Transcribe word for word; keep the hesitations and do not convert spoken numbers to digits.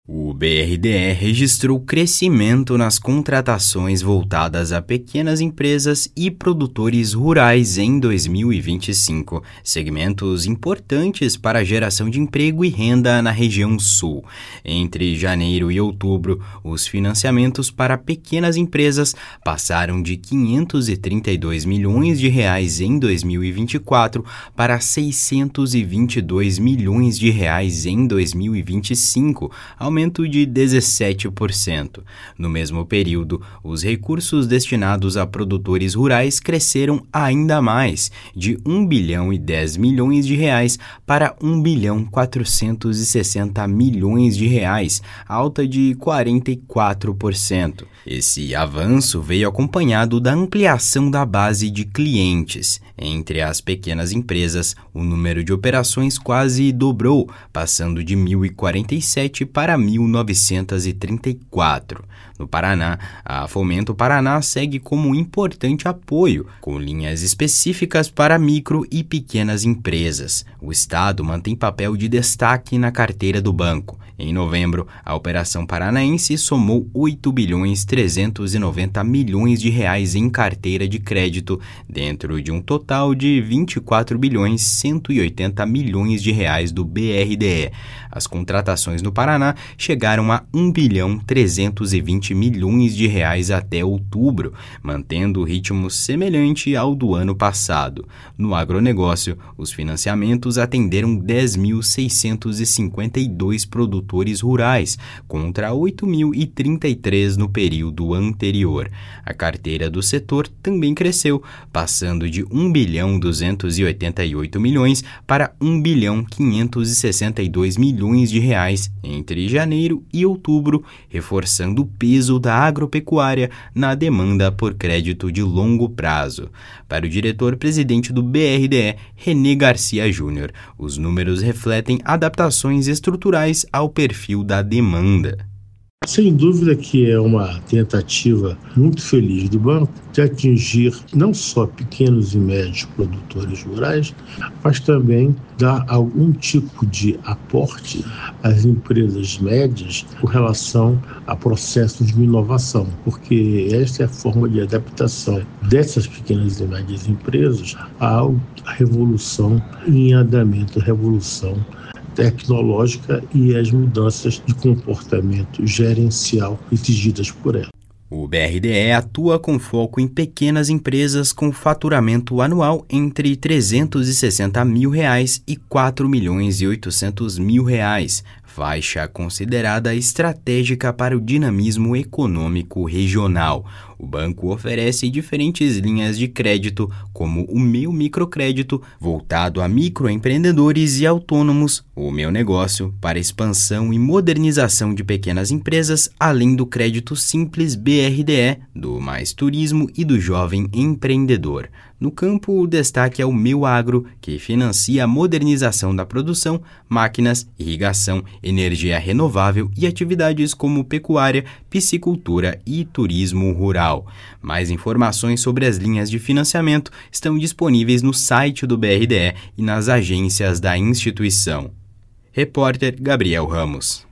O B R D E registrou crescimento nas contratações voltadas a pequenas empresas e produtores rurais em dois mil e vinte e cinco, segmentos importantes para a geração de emprego e renda na região sul. Entre janeiro e outubro, os financiamentos para pequenas empresas passaram de quinhentos e trinta e dois milhões de reais em dois mil e vinte e quatro para seiscentos e vinte e dois milhões de reais em dois mil e vinte e cinco, aumento de dezessete por cento. No mesmo período, os recursos destinados a produtores rurais cresceram ainda mais, de um bilhão e dez milhões de reais para um bilhão quatrocentos e sessenta milhões de reais, alta de quarenta e quatro por cento. Esse avanço veio acompanhado da ampliação da base de clientes. Entre as pequenas empresas, o número de operações quase dobrou, passando de mil e quarenta e sete para mil novecentos e trinta e quatro. No Paraná, a Fomento Paraná segue como importante apoio, com linhas específicas para micro e pequenas empresas. O Estado mantém papel de destaque na carteira do banco. Em novembro, a Operação Paranaense somou oito bilhões trezentos e noventa milhões de reais em carteira de crédito, dentro de um total de vinte e quatro bilhões cento e oitenta milhões de reais do B R D E. As contratações no Paraná chegaram a um bilhão trezentos e vinte milhões de reais até outubro, mantendo o ritmo semelhante ao do ano passado. No agronegócio, os financiamentos atenderam dez mil seiscentos e cinquenta e dois produtores rurais, contra oito mil e trinta e três no período anterior. A carteira do setor também cresceu, passando de um bilhão duzentos e oitenta e oito milhões para um bilhão quinhentos e sessenta e dois milhões de reais entre janeiro e outubro, reforçando o peso da agropecuária na demanda por crédito de longo prazo. Para o diretor-presidente do B R D E, René Garcia Júnior, os números refletem adaptações estruturais ao perfil da demanda. Sem dúvida que é uma tentativa muito feliz do banco de atingir não só pequenos e médios produtores rurais, mas também dar algum tipo de aporte às empresas médias com relação a processos de inovação, porque esta é a forma de adaptação dessas pequenas e médias empresas à revolução em andamento, revolução tecnológica e as mudanças de comportamento gerencial exigidas por ela. O B R D E atua com foco em pequenas empresas com faturamento anual entre trezentos e sessenta mil reais e quatro milhões e oitocentos mil reais, faixa considerada estratégica para o dinamismo econômico regional. O banco oferece diferentes linhas de crédito, como o Meu Microcrédito, voltado a microempreendedores e autônomos, o Meu Negócio, para expansão e modernização de pequenas empresas, além do crédito simples B R D E, do Mais Turismo e do Jovem Empreendedor. No campo, o destaque é o Meu Agro, que financia a modernização da produção, máquinas, irrigação, energia renovável e atividades como pecuária, piscicultura e turismo rural. Mais informações sobre as linhas de financiamento estão disponíveis no site do B R D E e nas agências da instituição. Repórter Gabriel Ramos.